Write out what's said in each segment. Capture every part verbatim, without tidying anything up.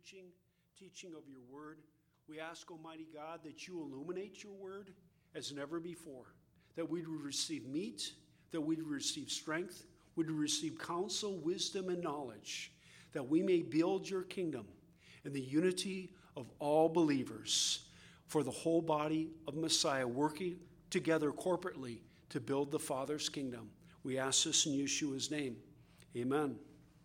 preaching, teaching of your word. We ask, Almighty God, that you illuminate your word as never before, that we would receive meat, that we would receive strength, we would receive counsel, wisdom, and knowledge, that we may build your kingdom in the unity of all believers for the whole body of Messiah, working together corporately to build the Father's kingdom. We ask this in Yeshua's name. Amen.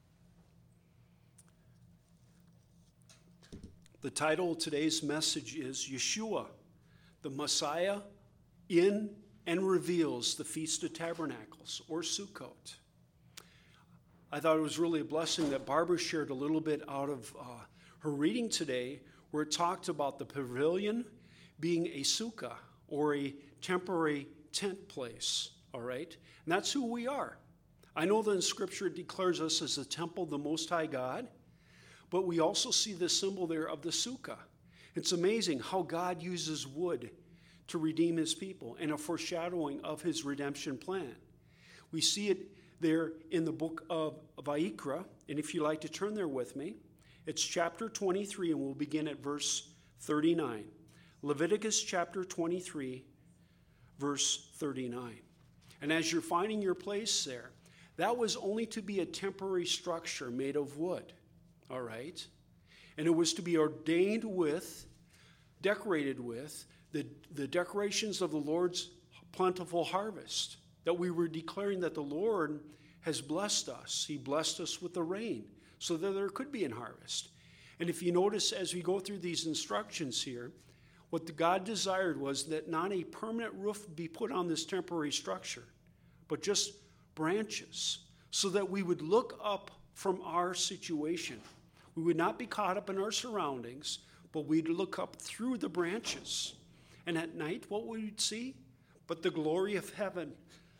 The title of today's message is Yeshua, the Messiah in and reveals the Feast of Tabernacles, or Sukkot. I thought it was really a blessing that Barbara shared a little bit out of uh, her reading today, where it talked about the pavilion being a sukkah, or a temporary tent place, all right? And that's who we are. I know that in Scripture it declares us as the temple of the Most High God, but we also see the symbol there of the sukkah. It's amazing how God uses wood to redeem his people and a foreshadowing of his redemption plan. We see it there in the book of Vayikra, and if you'd like to turn there with me, it's chapter twenty-three, and we'll begin at verse thirty-nine. Leviticus chapter twenty-three, verse thirty-nine. And as you're finding your place there, that was only to be a temporary structure made of wood, all right? And it was to be ordained with, decorated with, the, the decorations of the Lord's plentiful harvest, that we were declaring that the Lord has blessed us. He blessed us with the rain so that there could be an harvest. And if you notice as we go through these instructions here, what the God desired was that not a permanent roof be put on this temporary structure, but just branches, so that we would look up from our situation. We would not be caught up in our surroundings, but we'd look up through the branches. And at night, what we would see? But the glory of heaven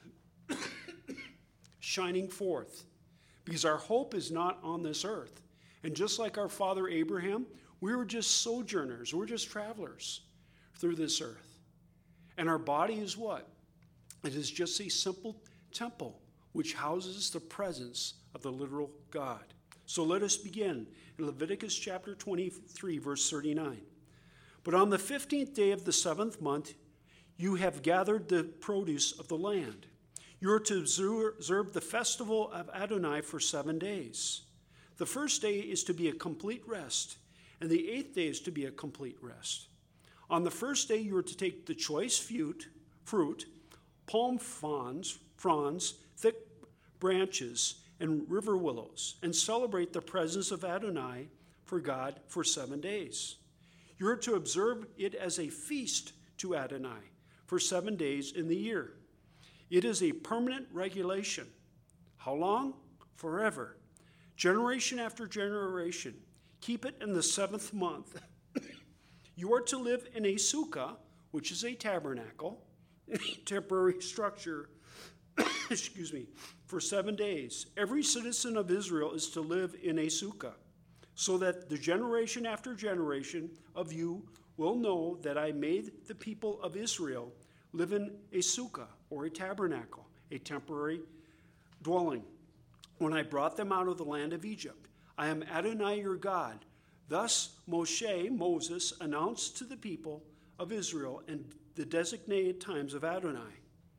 shining forth. Because our hope is not on this earth. And just like our father Abraham, we were just sojourners. We're just travelers through this earth. And our body is what? It is just a simple temple which houses the presence of the literal God. So let us begin in Leviticus chapter twenty-three, verse thirty-nine. But on the fifteenth day of the seventh month, you have gathered the produce of the land. You are to observe the festival of Adonai for seven days. The first day is to be a complete rest, and the eighth day is to be a complete rest. On the first day, you are to take the choice fruit, fruit palm fronds, fronds, thick branches, and river willows, and celebrate the presence of Adonai for God for seven days. You are to observe it as a feast to Adonai for seven days in the year. It is a permanent regulation. How long? Forever. Generation after generation. Keep it in the seventh month. You are to live in a sukkah, which is a tabernacle, a temporary structure, excuse me, for seven days. Every citizen of Israel is to live in a sukkah, so that the generation after generation of you will know that I made the people of Israel live in a sukkah, or a tabernacle, a temporary dwelling, when I brought them out of the land of Egypt. I am Adonai your God. Thus Moshe, Moses, announced to the people of Israel in the designated times of Adonai.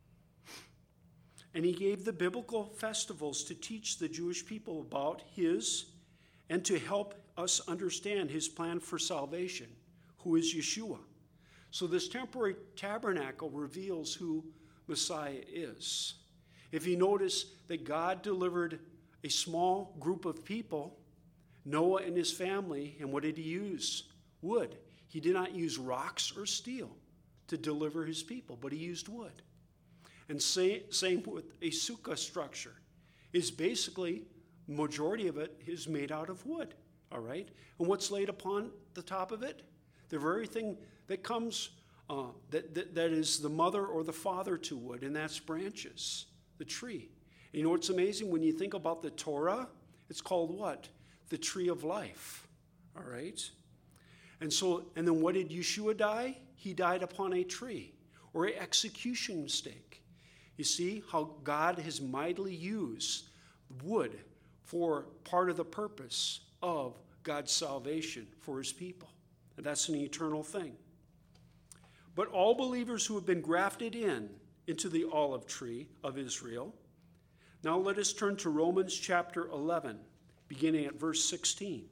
And he gave the biblical festivals to teach the Jewish people about his and to help us understand his plan for salvation, who is Yeshua. So this temporary tabernacle reveals who Messiah is. If you notice that God delivered a small group of people, Noah and his family, and what did he use? Wood. He did not use rocks or steel to deliver his people, but he used wood. And say, same with a sukkah structure. Is basically, majority of it is made out of wood, all right? And what's laid upon the top of it? The very thing that comes, uh, that, that, that is the mother or the father to wood, and that's branches, the tree. And you know what's amazing? When you think about the Torah, it's called what? The tree of life, all right? And so, and then what did Yeshua die? He died upon a tree, or an execution stake. You see how God has mightily used wood for part of the purpose of God's salvation for his people. And that's an eternal thing. But all believers who have been grafted in into the olive tree of Israel. Now let us turn to Romans chapter eleven, beginning at verse sixteen.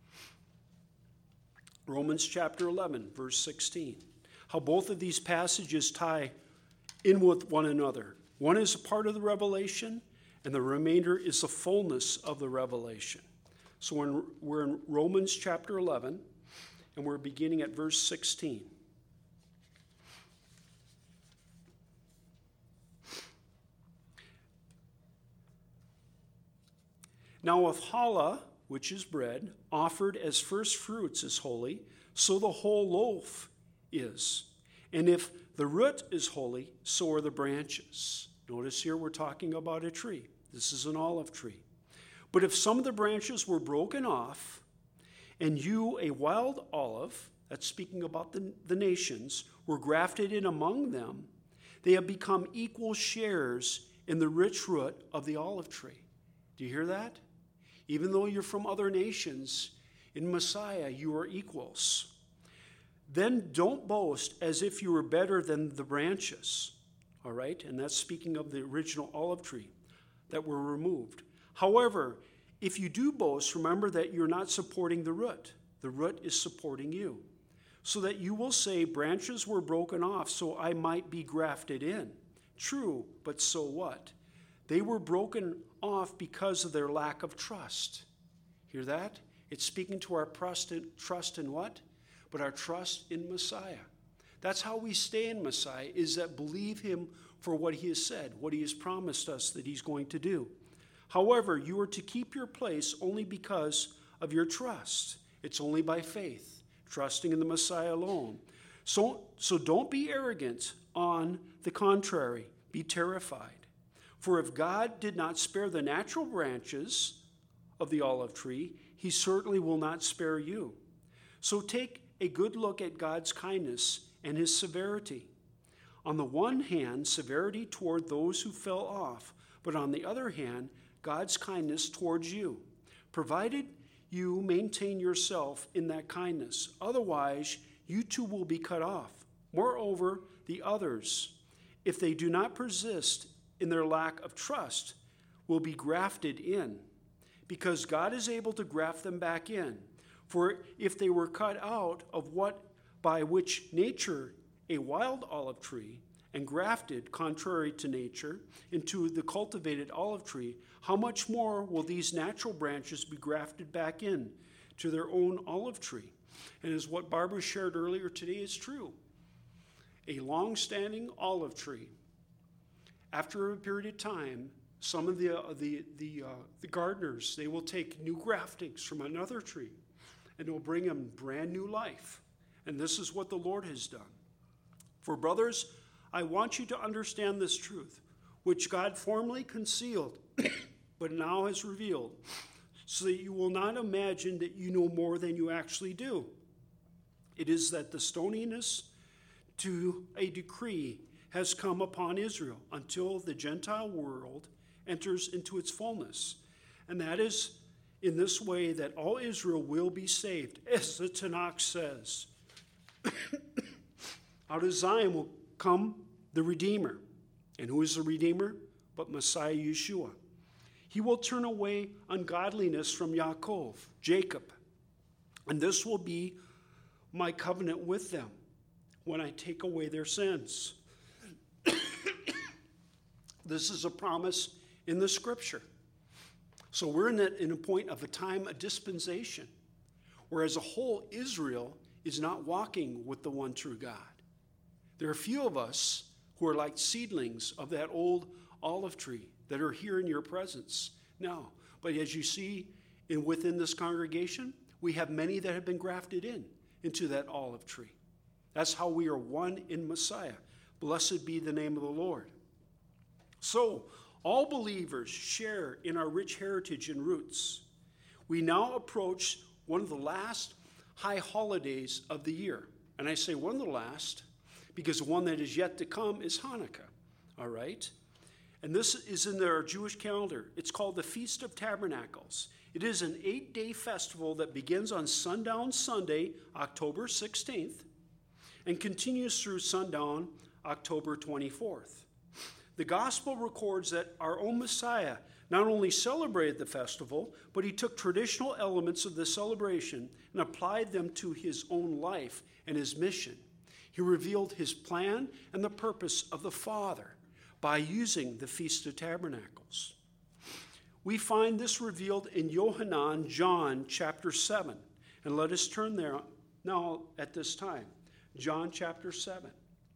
Romans chapter eleven, verse sixteen. How both of these passages tie in with one another. One is a part of the revelation, and the remainder is the fullness of the revelation. So when we're in Romans chapter eleven, and we're beginning at verse sixteen. Now if challah, which is bread, offered as first fruits is holy, so the whole loaf is. And if the root is holy, so are the branches. Notice here we're talking about a tree. This is an olive tree. But if some of the branches were broken off, and you, a wild olive, that's speaking about the, the nations, were grafted in among them, they have become equal shares in the rich root of the olive tree. Do you hear that? Even though you're from other nations, in Messiah you are equals. Then don't boast as if you were better than the branches. All right? And that's speaking of the original olive tree that were removed. However, if you do boast, remember that you're not supporting the root. The root is supporting you. So that you will say, branches were broken off so I might be grafted in. True, but so what? They were broken off because of their lack of trust. Hear that? It's speaking to our trust in, trust in what? But our trust in Messiah. That's how we stay in Messiah, is that believe him for what he has said, what he has promised us that he's going to do. However, you are to keep your place only because of your trust. It's only by faith, trusting in the Messiah alone. So, so don't be arrogant. On the contrary, be terrified. For if God did not spare the natural branches of the olive tree, he certainly will not spare you. So take a good look at God's kindness and his severity. On the one hand, severity toward those who fell off, but on the other hand, God's kindness towards you, provided you maintain yourself in that kindness. Otherwise, you too will be cut off. Moreover, the others, if they do not persist in their lack of trust, will be grafted in, because God is able to graft them back in. For if they were cut out of what by which nature, a wild olive tree, and grafted, contrary to nature, into the cultivated olive tree, how much more will these natural branches be grafted back in to their own olive tree? And as what Barbara shared earlier today is true. A long-standing olive tree, after a period of time, some of the, uh, the, the, uh, the gardeners, they will take new graftings from another tree, and they'll bring them brand new life. And this is what the Lord has done. For brothers, I want you to understand this truth, which God formerly concealed, but now has revealed, so that you will not imagine that you know more than you actually do. It is that the stoniness to a decree has come upon Israel until the Gentile world enters into its fullness. And that is in this way that all Israel will be saved, as the Tanakh says. Out of Zion will come the Redeemer. And who is the Redeemer? But Messiah Yeshua. He will turn away ungodliness from Yaakov, Jacob. And this will be my covenant with them when I take away their sins. This is a promise in the scripture. So we're in a, in a point of a time, a dispensation, where as a whole Israel is not walking with the one true God. There are a few of us who are like seedlings of that old olive tree that are here in your presence now. But as you see in within this congregation, we have many that have been grafted in into that olive tree. That's how we are one in Messiah. Blessed be the name of the Lord. So, all believers share in our rich heritage and roots. We now approach one of the last high holidays of the year. And I say one of the last because the one that is yet to come is Hanukkah. All right? And this is in our Jewish calendar. It's called the Feast of Tabernacles. It is an eight-day festival that begins on sundown Sunday, October sixteenth, and continues through sundown, October twenty-fourth. The gospel records that our own Messiah not only celebrated the festival, but he took traditional elements of the celebration and applied them to his own life and his mission. He revealed his plan and the purpose of the Father by using the Feast of Tabernacles. We find this revealed in Yohanan, John chapter seven. And let us turn there now at this time. John chapter seven.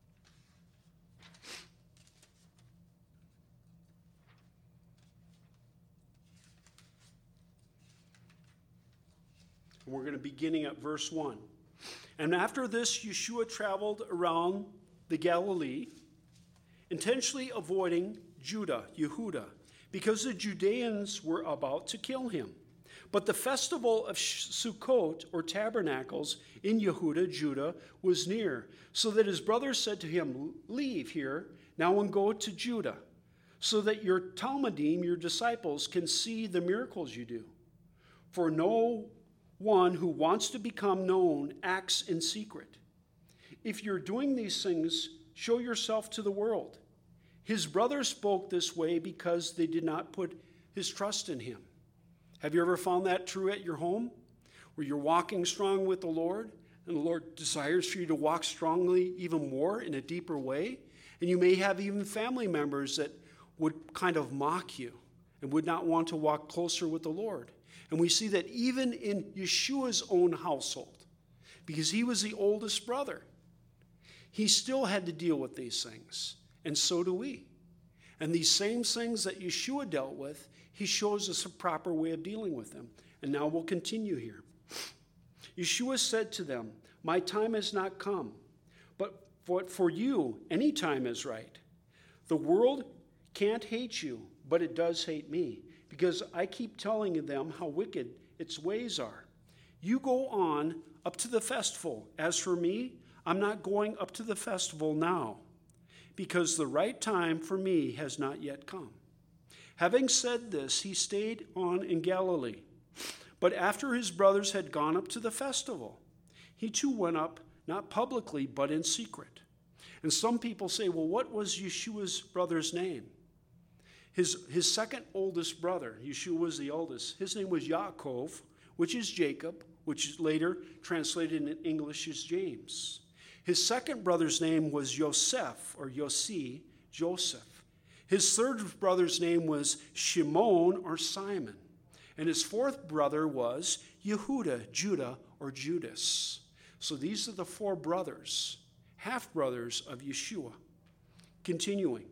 And we're going to be beginning at verse one. And after this, Yeshua traveled around the Galilee, intentionally avoiding Judah, Yehuda, because the Judeans were about to kill him. But the festival of Sukkot, or tabernacles, in Yehuda, Judah, was near, so that his brothers said to him, "Leave here now and go to Judah, so that your Talmudim, your disciples, can see the miracles you do. For no one who wants to become known acts in secret. If you're doing these things, show yourself to the world." His brothers spoke this way because they did not put his trust in him. Have you ever found that true at your home, where you're walking strong with the Lord, and the Lord desires for you to walk strongly even more in a deeper way? And you may have even family members that would kind of mock you and would not want to walk closer with the Lord. And we see that even in Yeshua's own household, because he was the oldest brother, he still had to deal with these things. And so do we. And these same things that Yeshua dealt with, he shows us a proper way of dealing with them. And now we'll continue here. Yeshua said to them, "My time has not come, but for, for you, any time is right. The world can't hate you, but it does hate me, because I keep telling them how wicked its ways are. You go on up to the festival. As for me, I'm not going up to the festival now, because the right time for me has not yet come." Having said this, he stayed on in Galilee. But after his brothers had gone up to the festival, he too went up, not publicly, but in secret. And some people say, well, what was Yeshua's brother's name? His, his second oldest brother, Yeshua was the oldest, his name was Yaakov, which is Jacob, which is later translated in English as James. His second brother's name was Yosef, or Yossi, Joseph. His third brother's name was Shimon, or Simon. And his fourth brother was Yehuda, Judah, or Judas. So these are the four brothers, half-brothers of Yeshua. Continuing.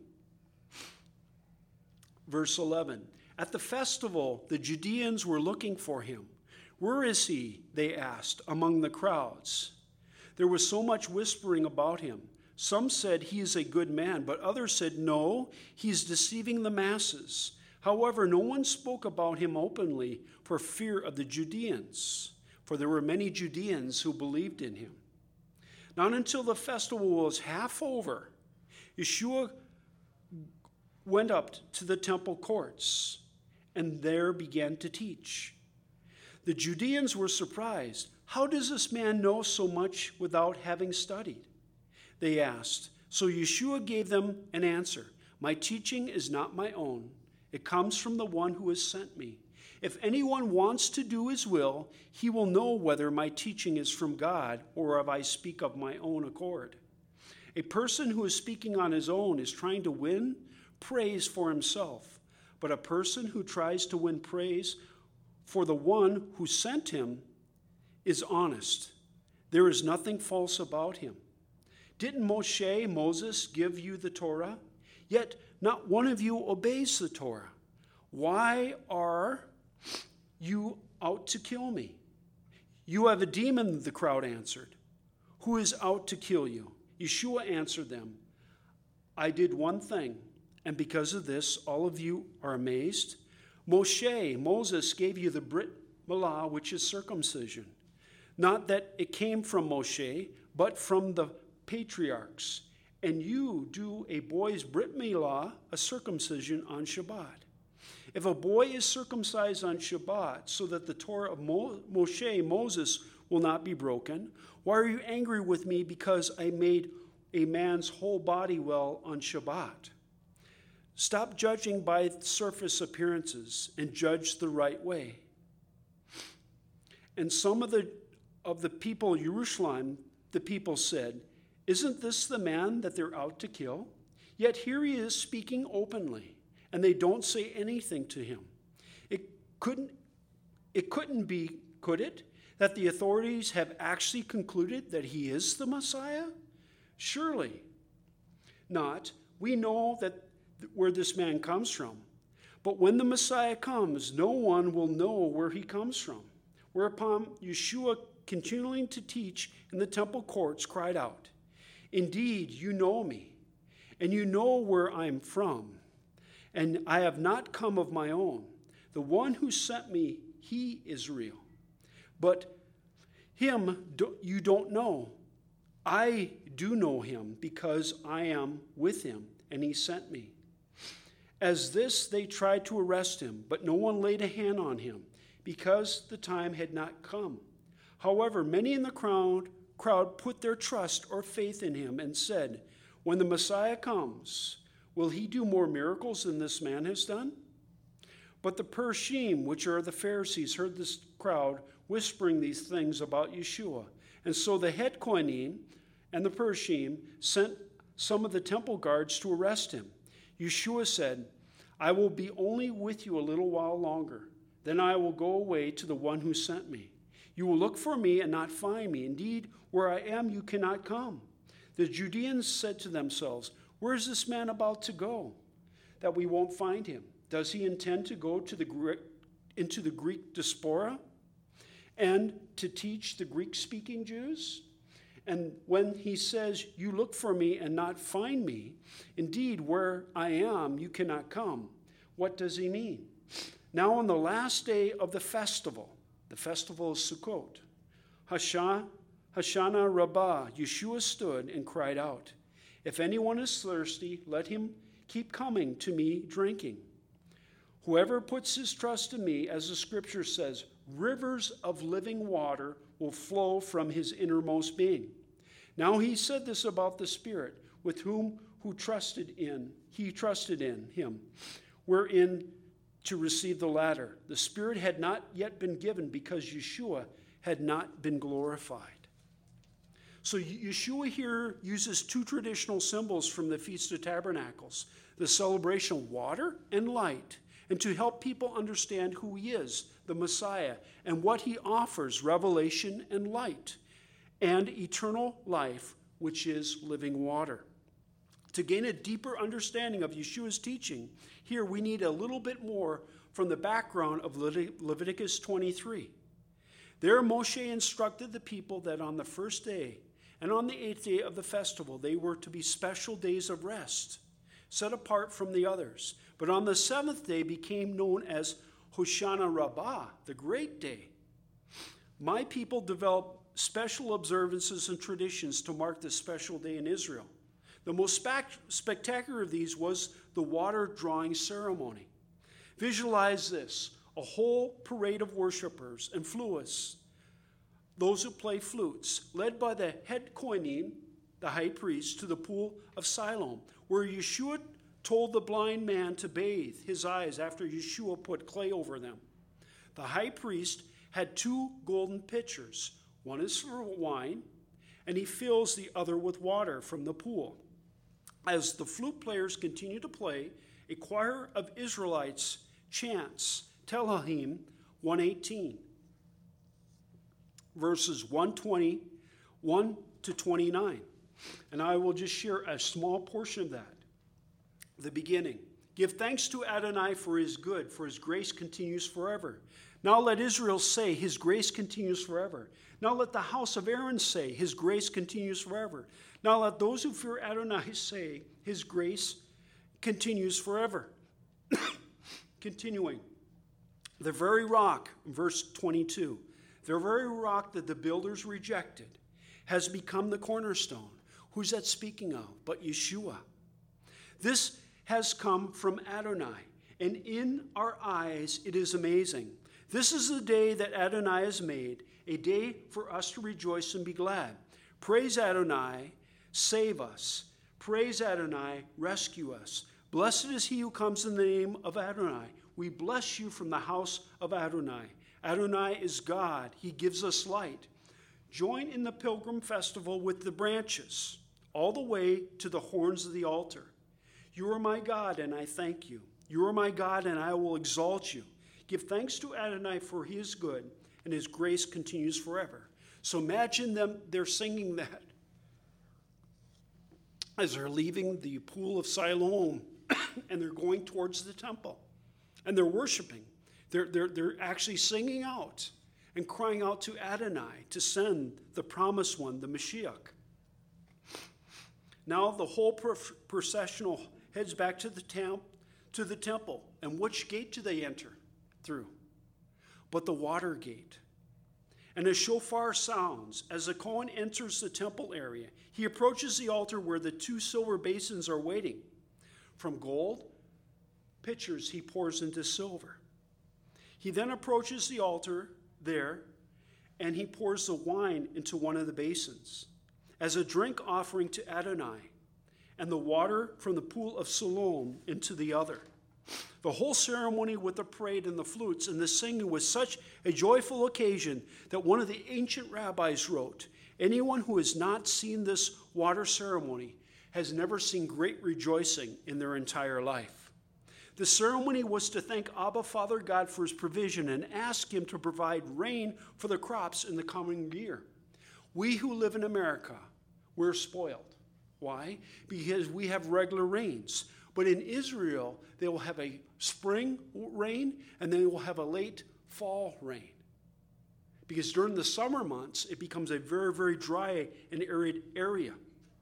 Verse eleven. At the festival, the Judeans were looking for him. "Where is he?" they asked, among the crowds. There was so much whispering about him. Some said he is a good man, but others said, no, he is deceiving the masses. However, no one spoke about him openly for fear of the Judeans, for there were many Judeans who believed in him. Not until the festival was half over, Yeshua went up to the temple courts and there began to teach. The Judeans were surprised. "How does this man know so much without having studied?" they asked. So Yeshua gave them an answer. "My teaching is not my own. It comes from the one who has sent me. If anyone wants to do his will, he will know whether my teaching is from God or if I speak of my own accord. A person who is speaking on his own is trying to win praise for himself, but a person who tries to win praise for the one who sent him is honest. There is nothing false about him. Didn't Moshe, Moses, give you the Torah? Yet not one of you obeys the Torah. Why are you out to kill me?" "You have a demon," the crowd answered. "Who is out to kill you?" Yeshua answered them, "I did one thing, and because of this, all of you are amazed. Moshe, Moses, gave you the Brit Milah, which is circumcision. Not that it came from Moshe, but from the patriarchs. And you do a boy's Brit Milah, a circumcision, on Shabbat. If a boy is circumcised on Shabbat so that the Torah of Mo- Moshe, Moses, will not be broken, why are you angry with me because I made a man's whole body well on Shabbat? Stop judging by surface appearances and judge the right way. And some of the of the people in Jerusalem, the people said, isn't this the man that they're out to kill? Yet here he is speaking openly, and they don't say anything to him. It couldn't, it couldn't be, could it, that the authorities have actually concluded that he is the Messiah? Surely not. We know that where this man comes from. But when the Messiah comes, no one will know where he comes from. Whereupon Yeshua, continuing to teach in the temple courts, cried out, indeed, you know me, and you know where I am from, and I have not come of my own. The one who sent me, he is real. But him you don't know. I do know him because I am with him, and he sent me. As this, they tried to arrest him, but no one laid a hand on him, because the time had not come. However, many in the crowd, crowd put their trust or faith in him and said, when the Messiah comes, will he do more miracles than this man has done? But the Pershim, which are the Pharisees, heard this crowd whispering these things about Yeshua. And so the head Kohanim and the Pershim sent some of the temple guards to arrest him. Yeshua said, I will be only with you a little while longer. Then I will go away to the one who sent me. You will look for me and not find me. Indeed, where I am, you cannot come. The Judeans said to themselves, where is this man about to go, that we won't find him? Does he intend to go to the Greek, into the Greek diaspora and to teach the Greek-speaking Jews? And when he says, you look for me and not find me, indeed, where I am, you cannot come. What does he mean? Now on the last day of the festival, the festival of Sukkot, Hashanah, Hashanah Rabbah, Yeshua stood and cried out, if anyone is thirsty, let him keep coming to me drinking. Whoever puts his trust in me, as the scripture says, rivers of living water will flow from his innermost being. Now he said this about the Spirit, with whom who trusted in, he trusted in him, wherein to receive the latter. The Spirit had not yet been given because Yeshua had not been glorified. So Yeshua here uses two traditional symbols from the Feast of Tabernacles, the celebration of water and light, and to help people understand who he is, the Messiah, and what he offers, revelation and light, and eternal life, which is living water. To gain a deeper understanding of Yeshua's teaching, here we need a little bit more from the background of Leviticus twenty-three. There Moshe instructed the people that on the first day and on the eighth day of the festival, they were to be special days of rest, set apart from the others. But on the seventh day became known as Hoshana Rabbah, the great day. My people developed special observances and traditions to mark this special day in Israel. The most spe- spectacular of these was the water drawing ceremony. Visualize this, a whole parade of worshipers and flutists, those who play flutes, led by the head Kohanim, the high priest, to the pool of Siloam, where Yeshua told the blind man to bathe his eyes after Yeshua put clay over them. The high priest had two golden pitchers. One is for wine, and he fills the other with water from the pool. As the flute players continue to play, a choir of Israelites chants Tehillim one eighteen, verses one twenty-one to twenty-nine. And I will just share a small portion of that. The beginning. Give thanks to Adonai for his good, for his grace continues forever. Now let Israel say, his grace continues forever. Now let the house of Aaron say, his grace continues forever. Now let those who fear Adonai say, his grace continues forever. Continuing. The very rock, verse twenty-two, the very rock that the builders rejected has become the cornerstone. Who's that speaking of? But Yeshua. This has come from Adonai, and in our eyes it is amazing. This is the day that Adonai has made, a day for us to rejoice and be glad. Praise Adonai, save us. Praise Adonai, rescue us. Blessed is he who comes in the name of Adonai. We bless you from the house of Adonai. Adonai is God. He gives us light. Join in the pilgrim festival with the branches, all the way to the horns of the altar. You are my God, and I thank you. You are my God, and I will exalt you. Give thanks to Adonai, for he is good, and his grace continues forever. So imagine them, they're singing that as they're leaving the pool of Siloam, and they're going towards the temple, and they're worshiping. They're, they're, they're actually singing out and crying out to Adonai to send the promised one, the Mashiach. Now the whole processional heads back to the, temp, to the temple. And which gate do they enter through? But the water gate. And a shofar sounds as the Kohen enters the temple area. He approaches the altar where the two silver basins are waiting. From gold pitchers he pours into silver. He then approaches the altar there, and he pours the wine into one of the basins as a drink offering to Adonai, and the water from the pool of Siloam into the other. The whole ceremony with the parade and the flutes and the singing was such a joyful occasion that one of the ancient rabbis wrote, anyone who has not seen this water ceremony has never seen great rejoicing in their entire life. The ceremony was to thank Abba, Father God, for his provision and ask him to provide rain for the crops in the coming year. We who live in America, we're spoiled. Why? Because we have regular rains. But in Israel, they will have a spring rain and then they will have a late fall rain. Because during the summer months, it becomes a very, very dry and arid area.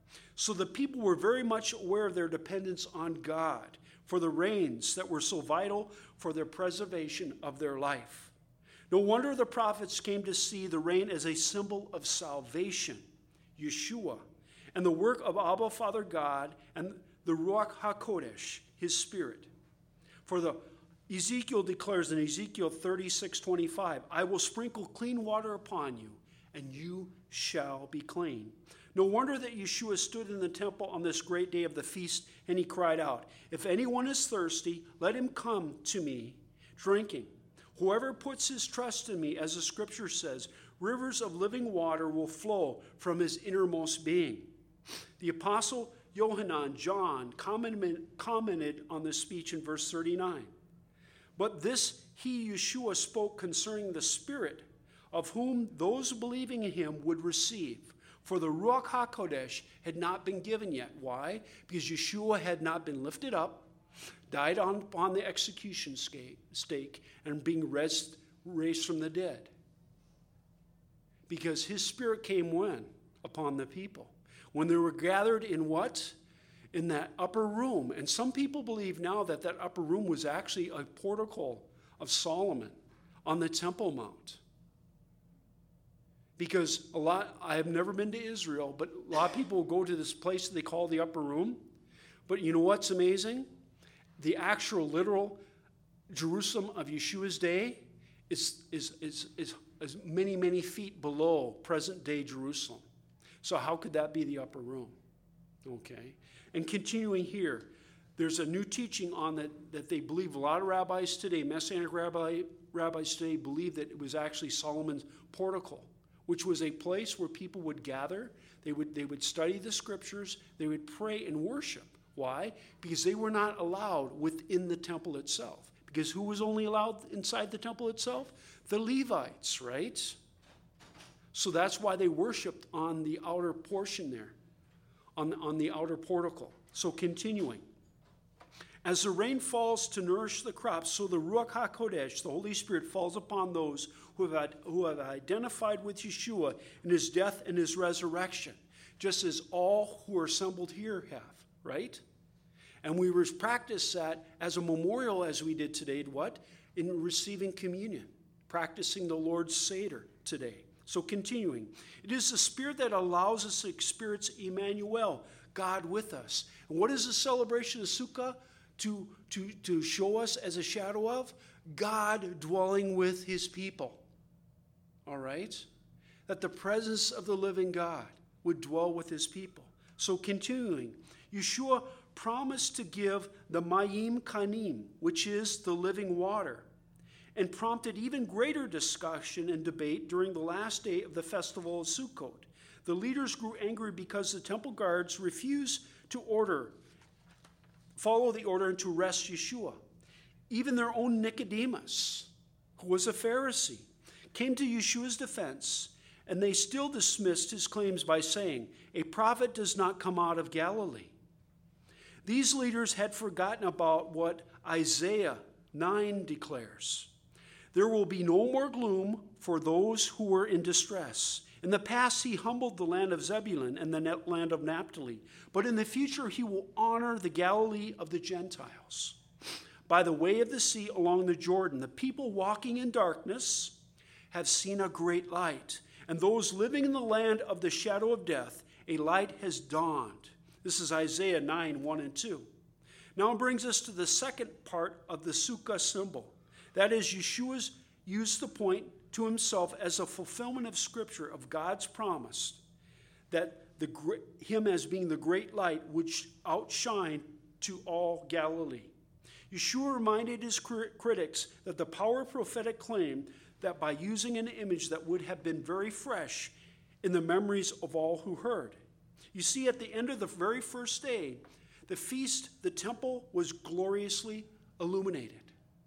So the people were very much aware of their dependence on God for the rains that were so vital for their preservation of their life. No wonder the prophets came to see the rain as a symbol of salvation, Yeshua, and the work of Abba, Father God, and the Ruach HaKodesh, his Spirit. For the Ezekiel declares in Ezekiel thirty-six twenty-five, I will sprinkle clean water upon you, and you shall be clean. No wonder that Yeshua stood in the temple on this great day of the feast, and he cried out, if anyone is thirsty, let him come to me, drinking. Whoever puts his trust in me, as the scripture says, rivers of living water will flow from his innermost being. The apostle Yohanan, John, commented on this speech in verse thirty-nine. But this he, Yeshua, spoke concerning the Spirit, of whom those believing in him would receive. For the Ruach HaKodesh had not been given yet. Why? Because Yeshua had not been lifted up, died on, on the execution stake, and being raised, raised from the dead. Because his Spirit came when? Upon the people. When they were gathered in what? In that upper room. And some people believe now that that upper room was actually a portico of Solomon on the Temple Mount. Because a lot, I have never been to Israel, but a lot of people go to this place that they call the upper room. But you know what's amazing? The actual literal Jerusalem of Yeshua's day is, is, is, is, is many, many feet below present-day Jerusalem. So how could that be the upper room? Okay. And continuing here, there's a new teaching on that that they believe, a lot of rabbis today, Messianic rabbi, rabbis today, believe that it was actually Solomon's portico, which was a place where people would gather, they would, they would study the scriptures, they would pray and worship. Why? Because they were not allowed within the temple itself. Because who was only allowed inside the temple itself? The Levites, right? So that's why they worshiped on the outer portion there, on, on the outer portico. So continuing. As the rain falls to nourish the crops, so the Ruach HaKodesh, the Holy Spirit, falls upon those who have, who have identified with Yeshua in his death and his resurrection, just as all who are assembled here have, right? And we practice that as a memorial, as we did today, what? In receiving communion, practicing the Lord's Seder today. So continuing, it is the Spirit that allows us to experience Emmanuel, God with us. And what is the celebration of Sukkah? to, to, to show us as a shadow of? God dwelling with his people. All right? That the presence of the living God would dwell with his people. So continuing, Yeshua promised to give the Mayim Kanim, which is the living water, and prompted even greater discussion and debate during the last day of the festival of Sukkot. The leaders grew angry because the temple guards refused to order, follow the order and to arrest Yeshua. Even their own Nicodemus, who was a Pharisee, came to Yeshua's defense, and they still dismissed his claims by saying, "A prophet does not come out of Galilee." These leaders had forgotten about what Isaiah nine declares. There will be no more gloom for those who were in distress. In the past, he humbled the land of Zebulun and the land of Naphtali, but in the future, he will honor the Galilee of the Gentiles. By the way of the sea along the Jordan, the people walking in darkness have seen a great light, and those living in the land of the shadow of death, a light has dawned. This is Isaiah nine, one and two. Now it brings us to the second part of the Sukkah symbol. That is, Yeshua's used the point to himself as a fulfillment of Scripture of God's promise that the him as being the great light would outshine to all Galilee. Yeshua reminded his critics that the power of prophetic claim that by using an image that would have been very fresh in the memories of all who heard. You see, at the end of the very first day, the feast, the temple was gloriously illuminated.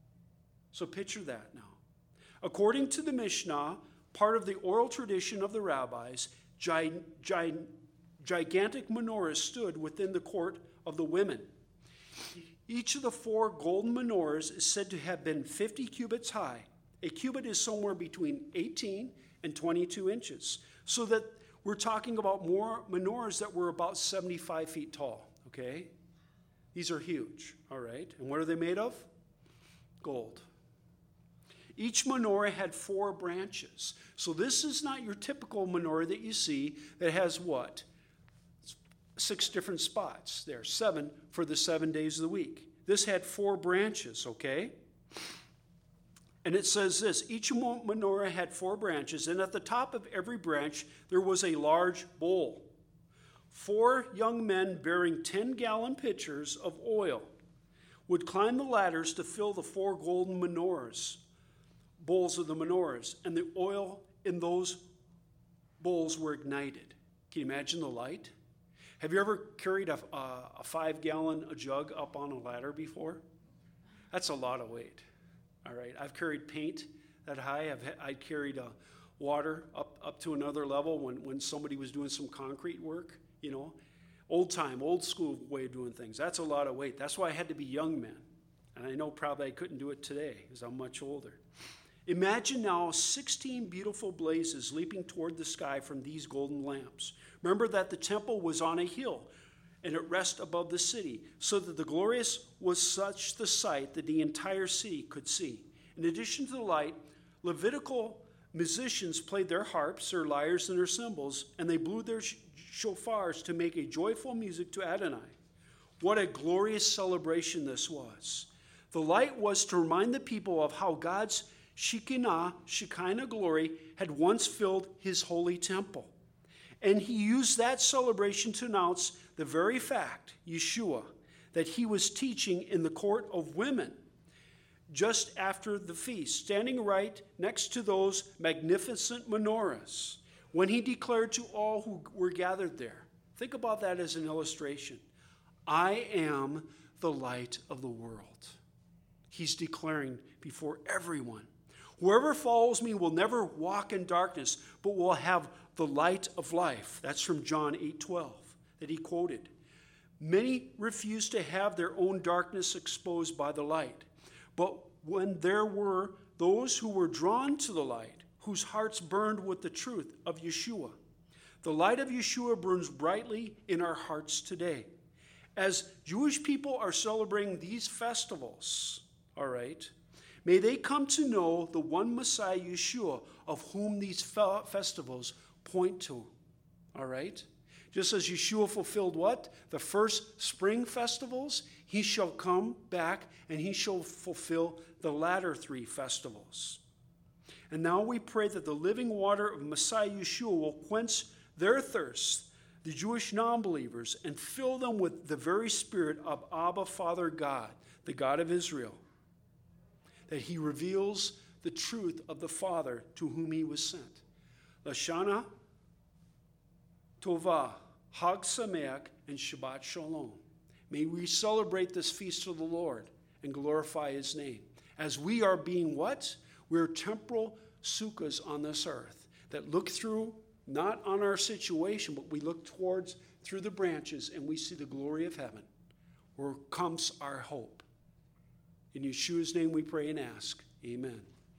So picture that now. According to the Mishnah, part of the oral tradition of the rabbis, gi- gi- gigantic menorahs stood within the court of the women. Each of the four golden menorahs is said to have been fifty cubits high. A cubit is somewhere between eighteen and twenty-two inches. So that we're talking about more menorahs that were about seventy-five feet tall, okay? These are huge, all right? And what are they made of? Gold. Each menorah had four branches. So this is not your typical menorah that you see that has what? Six different spots there, seven for the seven days of the week. This had four branches, okay? And it says this, each menorah had four branches, and at the top of every branch there was a large bowl. Four young men bearing ten-gallon pitchers of oil would climb the ladders to fill the four golden menorahs, bowls of the menorahs, and the oil in those bowls were ignited. Can you imagine the light? Have you ever carried a, a, a five-gallon jug up on a ladder before? That's a lot of weight. All right, I've carried paint that high. I've I carried uh, water up, up to another level when, when somebody was doing some concrete work, you know. Old time, old school way of doing things. That's a lot of weight. That's why I had to be young men. And I know probably I couldn't do it today because I'm much older. Imagine now sixteen beautiful blazes leaping toward the sky from these golden lamps. Remember that the temple was on a hill, and it rests above the city, so that the glorious was such the sight that the entire city could see. In addition to the light, Levitical musicians played their harps, their lyres, and their cymbals, and they blew their shofars to make a joyful music to Adonai. What a glorious celebration this was. The light was to remind the people of how God's Shekinah, Shekinah glory, had once filled his holy temple. And he used that celebration to announce the very fact, Yeshua, that he was teaching in the court of women just after the feast, standing right next to those magnificent menorahs, when he declared to all who were gathered there. Think about that as an illustration. I am the light of the world. He's declaring before everyone. Whoever follows me will never walk in darkness, but will have the light of life. That's from John eight twelve that he quoted. Many refused to have their own darkness exposed by the light. But when there were those who were drawn to the light, whose hearts burned with the truth of Yeshua, the light of Yeshua burns brightly in our hearts today. As Jewish people are celebrating these festivals, all right, may they come to know the one Messiah, Yeshua, of whom these festivals point to, all right? Just as Yeshua fulfilled what? The first spring festivals, he shall come back and he shall fulfill the latter three festivals. And now we pray that the living water of Messiah Yeshua will quench their thirst, the Jewish non-believers, and fill them with the very spirit of Abba, Father God, the God of Israel, that he reveals the truth of the Father to whom he was sent. Lashana Tova, Hag Sameach, and Shabbat Shalom. May we celebrate this feast of the Lord and glorify his name. As we are being what? We're temporal sukkahs on this earth that look through, not on our situation, but we look towards through the branches and we see the glory of heaven, where comes our hope. In Yeshua's name we pray and ask. Amen.